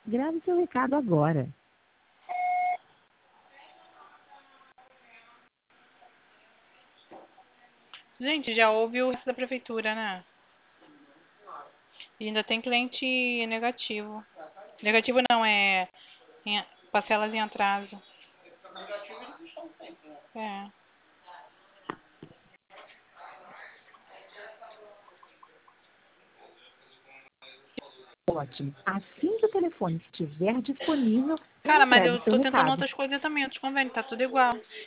Grave seu recado agora. Gente, já houve o resto da prefeitura, né? E ainda tem cliente negativo. Negativo não, parcelas em atraso. É. Ótimo. Assim que o telefone estiver disponível, Cara, mas entregue eu seu tô tentando recado. outras coisas também, outros convênios, tá tudo igual.